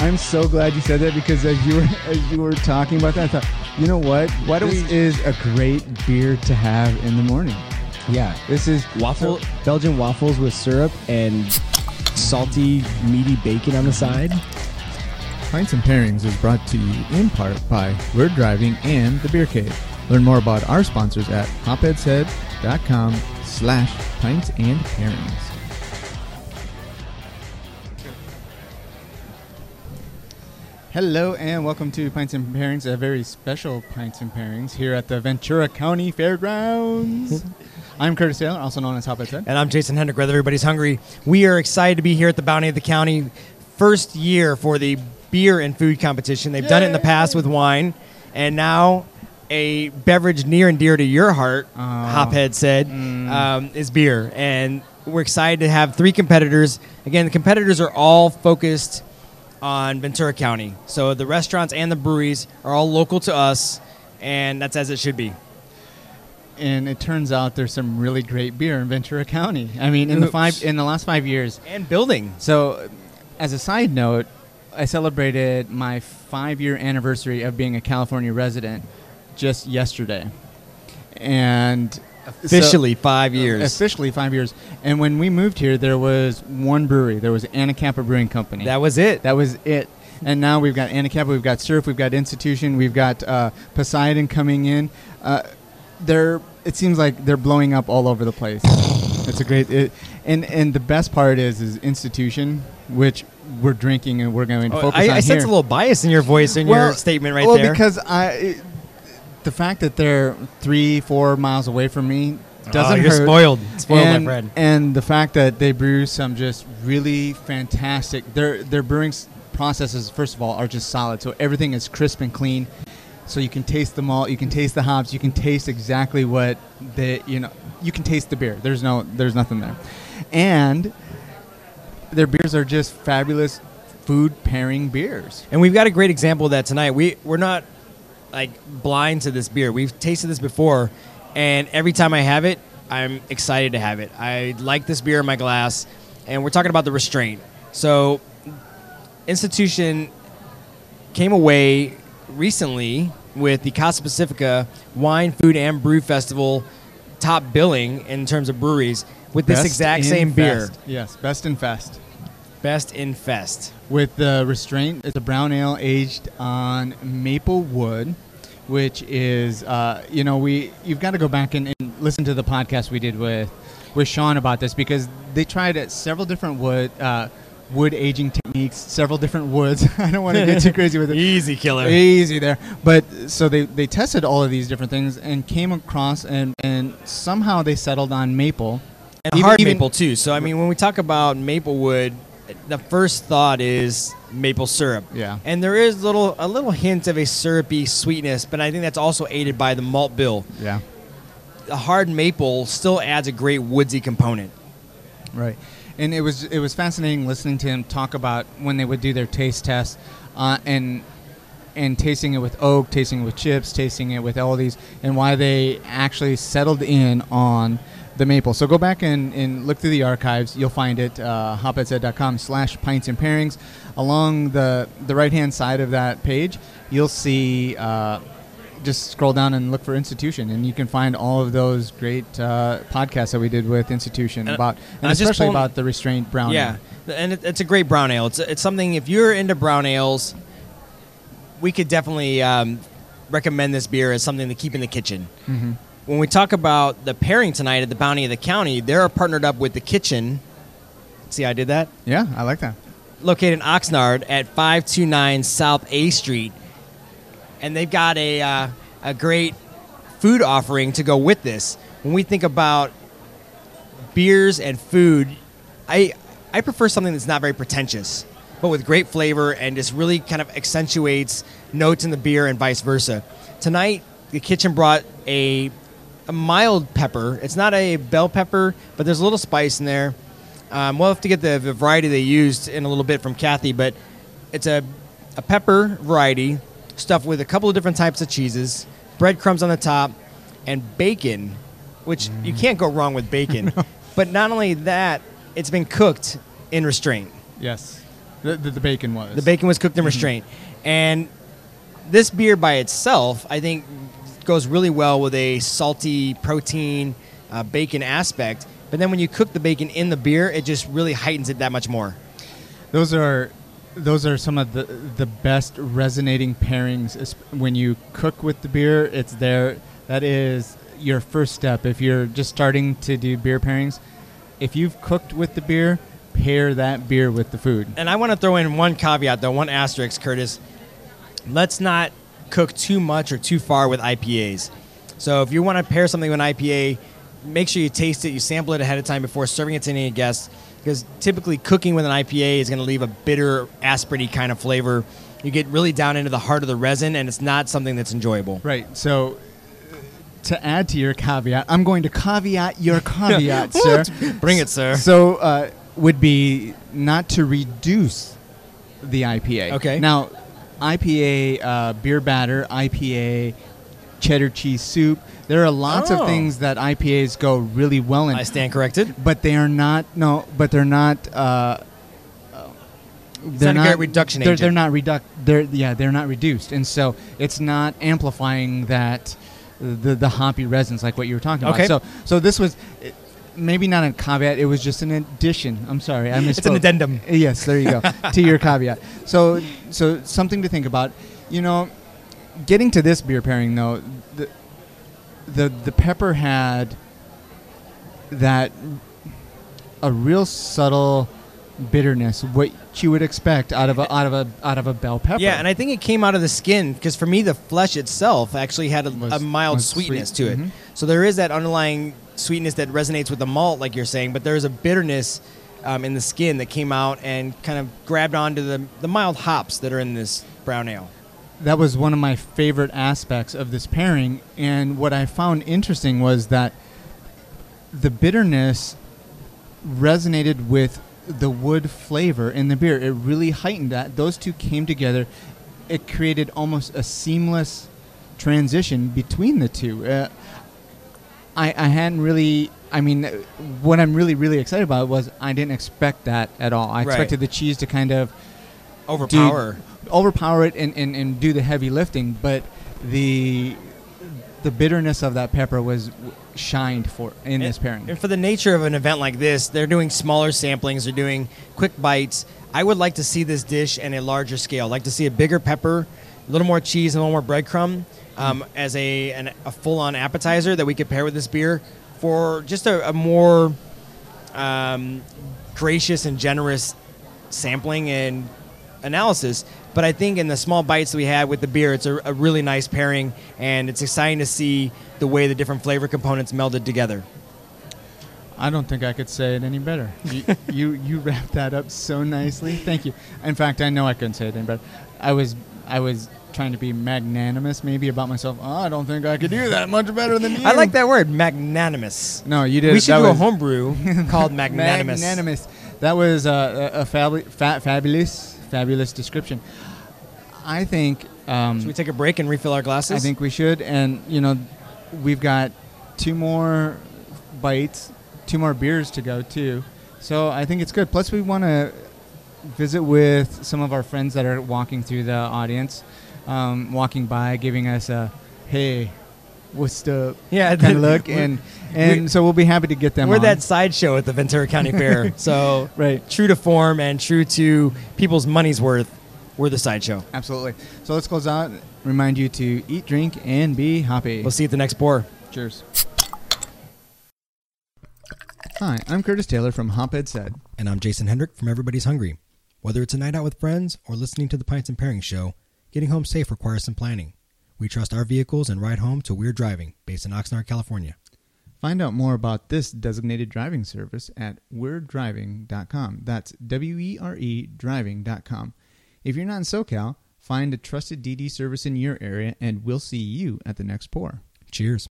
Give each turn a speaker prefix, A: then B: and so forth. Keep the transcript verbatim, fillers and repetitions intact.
A: I'm so glad you said that because as you were as you were talking about that, I thought, you know what?
B: Why do
A: this
B: we?
A: is a great beer to have in the morning.
B: Yeah,
A: This is
B: waffle Belgian waffles with syrup and salty, meaty bacon on the side.
A: Pints and Pairings is brought to you in part by Word Driving and The Beer Cave. Learn more about our sponsors at hopheadshead.com slash pints and pairings. Hello and welcome to Pints and Pairings, a very special Pints and Pairings here at the Ventura County Fairgrounds. I'm Curtis Taylor, also known as Hopheads Head.
C: And I'm Jason Hendrick, whether everybody's hungry. We are excited to be here at the Bounty of the County. First year for the beer and food competition. They've Yay! done it in the past with wine, and now a beverage near and dear to your heart, oh. Hophead said, mm. um, is beer. And we're excited to have three competitors. Again, the competitors are all focused on Ventura County. So the restaurants and the breweries are all local to us, and that's as it should be.
A: And it turns out there's some really great beer in Ventura County. I mean, in the five in the last five years.
C: And building.
A: So, as a side note, I celebrated my five-year anniversary of being a California resident just yesterday. And
C: officially
A: so,
C: five years.
A: Officially five years. And when we moved here, there was one brewery. There was Anacapa Brewing Company.
C: That was it.
A: That was it. And now we've got Anacapa, we've got Surf, we've got Institution, we've got uh, Poseidon coming in. Uh, they're it seems like they're blowing up all over the place. It's a great it, and and the best part is is Institution, which we're drinking and we're going to
C: oh,
A: focus
C: I,
A: on
C: I
A: here.
C: sense a little bias in your voice in
A: well,
C: your statement right
A: well,
C: there.
A: Well, because I it, the fact that they're three, four miles away from me doesn't
C: oh, you're
A: hurt.
C: spoiled. Spoiled,
A: and,
C: my friend.
A: And the fact that they brew some just really fantastic. Their their brewing processes, first of all, are just solid. So everything is crisp and clean. So you can taste the malt, you can taste the hops, you can taste exactly what the you know you can taste the beer. There's no there's nothing there, and their beers are just fabulous food pairing beers.
C: And we've got a great example of that tonight. We we're not like blind to this beer. We've tasted this before, and every time I have it, I'm excited to have it. I like this beer in my glass, and we're talking about the Restraint. So, Institution came away recently with the Casa Pacifica Wine, Food, and Brew Festival top billing in terms of breweries with
A: Best
C: this exact
A: in
C: same beer.
A: Fest. Yes, Best in Fest.
C: Best in Fest.
A: With the Restraint, it's a brown ale aged on maple wood, which is, uh, you know, we you've got to go back and, and listen to the podcast we did with with Sean about this because they tried at several different wood uh, wood aging techniques, several different woods. I don't want to get too crazy with it.
C: Easy, killer.
A: Easy there. But so they, they tested all of these different things and came across and, and somehow they settled on maple.
C: And even, hard even maple, too. So, I mean, when we talk about maple wood, the first thought is maple syrup.
A: Yeah.
C: And there is little a little hint of a syrupy sweetness, but I think that's also aided by the malt bill.
A: Yeah.
C: The hard maple still adds a great woodsy component.
A: Right. And it was it was fascinating listening to him talk about when they would do their taste tests uh, and and tasting it with oak, tasting it with chips, tasting it with all these, and why they actually settled in on the maple. So go back and, and look through the archives. You'll find it, uh, hopheadshead.com slash pints and pairings. Along the, the right-hand side of that page, you'll see, uh, just scroll down and look for Institution, and you can find all of those great uh, podcasts that we did with Institution,
C: and
A: about, and especially about the Restraint brown
C: yeah,
A: ale.
C: Yeah, and it, it's a great brown ale. It's, it's something, if you're into brown ales, we could definitely um, recommend this beer as something to keep in the kitchen.
A: Mm-hmm.
C: When we talk about the pairing tonight at the Bounty of the County, they're partnered up with The Kitchen. See how I did that?
A: Yeah, I like that.
C: Located in Oxnard at five two nine South A Street. And they've got a uh, a great food offering to go with this. When we think about beers and food, I I prefer something that's not very pretentious, but with great flavor and just really kind of accentuates notes in the beer and vice versa. Tonight, The Kitchen brought a a mild pepper. It's not a bell pepper, but there's a little spice in there. Um, we'll have to get the, the variety they used in a little bit from Kathy, but it's a, a pepper variety stuffed with a couple of different types of cheeses, breadcrumbs on the top, and bacon, which mm. you can't go wrong with bacon. No. But not only that, it's been cooked in Restraint.
A: Yes. The, the, the bacon was.
C: The bacon was cooked in restraint. And this beer by itself, I think, goes really well with a salty protein uh, bacon aspect. But then when you cook the bacon in the beer, it just really heightens it that much more.
A: Those are those are some of the the best resonating pairings. Es- When you cook with the beer, it's there. That is your first step. If you're just starting to do beer pairings, if you've cooked with the beer, pair that beer with the food.
C: And I want to throw in one caveat, though, one asterisk, Curtis. Let's not cook too much or too far with I P As. So if you want to pair something with an I P A, make sure you taste it, you sample it ahead of time before serving it to any guests, because typically cooking with an I P A is going to leave a bitter, aspirity kind of flavor. You get really down into the heart of the resin, and it's not something that's enjoyable.
A: Right. So uh, to add to your caveat, I'm going to caveat your caveat, sir.
C: Bring it, sir.
A: So uh, would be not to reduce the I P A.
C: Okay.
A: Now, I P A uh, beer batter, I P A cheddar cheese soup. There are lots
C: Oh.
A: of things that I P As go really well in.
C: I stand corrected.
A: But they are not. No, but they're not. Uh, uh, they're
C: not a great reduction
A: they're,
C: agent.
A: They're not reduc. They're yeah. They're not reduced, and so it's not amplifying that the the hoppy resins like what you were talking
C: Okay.
A: about. So so this was. It, Maybe not a caveat. It was just an addition. I'm sorry, I misspoke.
C: It's an addendum.
A: Yes, there you go. To your caveat. So, so something to think about. You know, getting to this beer pairing though, the the the pepper had that a real subtle bitterness, what you would expect out of a out of a out of a bell pepper.
C: Yeah, and I think it came out of the skin because for me, the flesh itself actually had a,
A: Was-
C: a mild
A: was
C: sweetness
A: sweet.
C: to it.
A: Mhm.
C: So there is that underlying sweetness that resonates with the malt, like you're saying, but there is a bitterness um, in the skin that came out and kind of grabbed onto the, the mild hops that are in this brown ale.
A: That was one of my favorite aspects of this pairing, and what I found interesting was that the bitterness resonated with the wood flavor in the beer. It really heightened that. Those two came together. It created almost a seamless transition between the two. Uh, I, I hadn't really, I mean, uh, what I'm really, really excited about was I didn't expect that at all. I
C: Right.
A: expected the cheese to kind of
C: Overpower.
A: do, overpower it and, and, and do the heavy lifting, but the the bitterness of that pepper was w- shined for in this pairing.
C: And for the nature of an event like this, they're doing smaller samplings, they're doing quick bites. I would like to see this dish in a larger scale. I'd like to see a bigger pepper, a little more cheese, and a little more breadcrumb um, as a, an, a full-on appetizer that we could pair with this beer for just a, a more um, gracious and generous sampling and analysis. But I think in the small bites that we had with the beer, it's a, a really nice pairing, and it's exciting to see the way the different flavor components melded together.
A: I don't think I could say it any better. You, you you wrapped that up so nicely. Thank you. In fact, I know I couldn't say it any better. I was I was trying to be magnanimous maybe about myself. Oh, I don't think I could do that much better than you.
C: I like that word, magnanimous.
A: No, you did.
C: We should
A: that
C: do a
A: was
C: homebrew called magnanimous.
A: Magnanimous. That was uh, a, a fabu- fa- fabulous, fabulous description. I think. Um,
C: Should we take a break and refill our glasses?
A: I think we should, and you know, we've got two more bites, two more beers to go too. So I think it's good. Plus, we want to visit with some of our friends that are walking through the audience, um, walking by, giving us a "Hey, what's up?"
C: Yeah,
A: kind of
C: the-
A: look,
C: we're-
A: and and so we'll be happy to get them.
C: We're
A: on.
C: that sideshow at the Ventura County Fair. So
A: Right.
C: true to form and true to people's money's worth, we're the sideshow.
A: Absolutely. So let's close out. Remind you to eat, drink, and be happy.
C: We'll see you at the next pour.
A: Cheers. Hi, I'm Curtis Taylor from Hophead Said.
C: And I'm Jason Hendrick from Everybody's Hungry. Whether it's a night out with friends or listening to the Pints and Pairings show, getting home safe requires some planning. We trust our vehicles and ride home to Weird Driving, based in Oxnard, California.
A: Find out more about this designated driving service at were driving dot com. That's W E R E driving dot com. If you're not in SoCal, find a trusted D D service in your area, and we'll see you at the next pour.
C: Cheers.